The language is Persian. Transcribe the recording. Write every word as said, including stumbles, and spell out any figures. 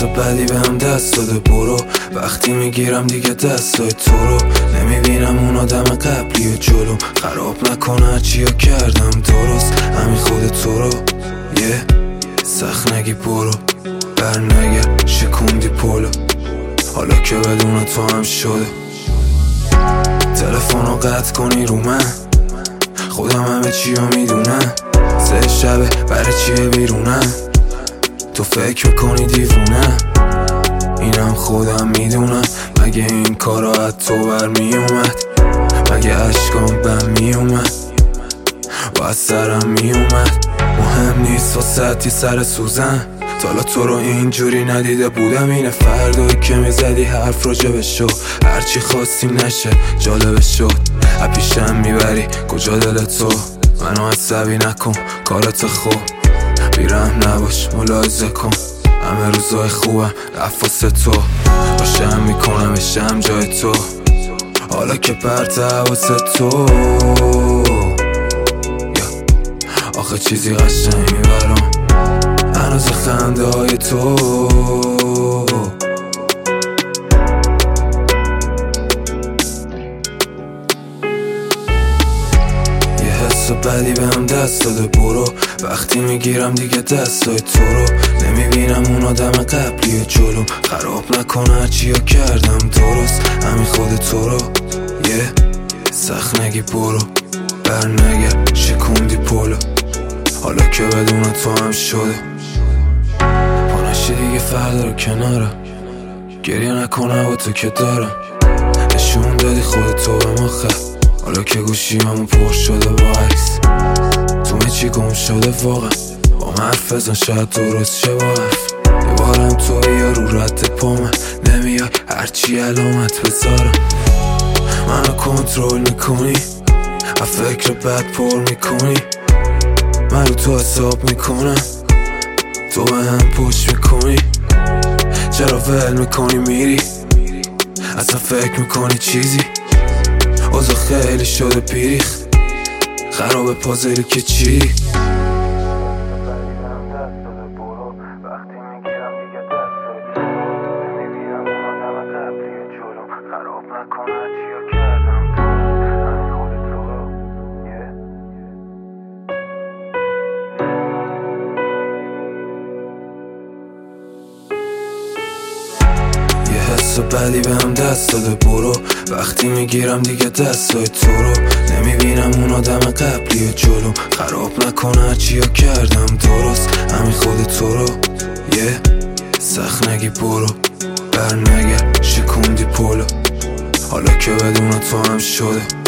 حس بدی بهم دست داده برو. وقتی میگیرم دیگه دستای تو رو نمیبینم اون آدم قبلی و جلوم. خراب نکنه هرچی ها کردم درست، همین خود تو رو یه yeah. سخت نگی برو، بر نگرد شکوندی پولو. حالا که بدون تو هم شده تلفن رو قطع کنی رو من، خودم همه چی رو میدونم. سه شبه برای چیه بیرونم، تو فکر میکنی دیوونم. اینم خودم میدونم، مگه این کارا از تو برمی اومد؟ مگه عشقام بم میومد و از سرم میومد؟ مهم نیست واسه سر سوزن، تا حالا تو رو اینجوری ندیده بودم. اینه فردایی که میزدی حرف راجبش شو، هرچی خواستی نشه جالبش شد. اپیشم میبری کجا دل تو، منو عصبی نکن کارت خوب. بیرحم نباش ملاحظه کن، همه روزای خوبم رفت واسه تو. باشم میکنم بشم جای تو، حالا که پرت واسه تو. آخه چیزی قشنگ میبرم هنوز خنده های تو. حس بدی بهم دست داده برو. وقتی میگیرم دیگه دستای تو رو نمیبینم اون آدم قبلی و جلوم. خراب نکنه هرچی ها کردم درست، همین خود تو رو یه yeah. سخت نگی برو، بر نگرد شکوندی پولو. حالا که بدون تو هم شده پانشی دیگه فردا رو کنارم. گریه نکنه با تو که دارم، نشون دادی خودتو به ما خب. حالا که گوشی همون پر شده با عکس، تو می چی گم شده واقعا. با من حرف بزن شاید درست شه با حرف. یه بارم تو یا رو رد پا من نمیای، هرچی علامت بذارم منو کنترل میکنی. از فکر بد پر میکنی، من رو تو حساب میکنم، تو به هم پشت میکنی. چرا ول میکنی میری، اصلا فکر میکنی چیزی. اوضاع خیلی شده بیریخت، خراب پازلی که چی. خراب نکنه چیا کردم همین خود تو رو یه حس بدی بهم دست داده برو. وقتی میگیرم دیگه دستای تو رو نمیبینم اون آدم قبلی و جلوم. خراب نکنه هرچی ها کردم درست، همین خود تو رو یه yeah. سخت نگی برو، بر نگرد شکوندی پولو. حالا که بدون تو هم شده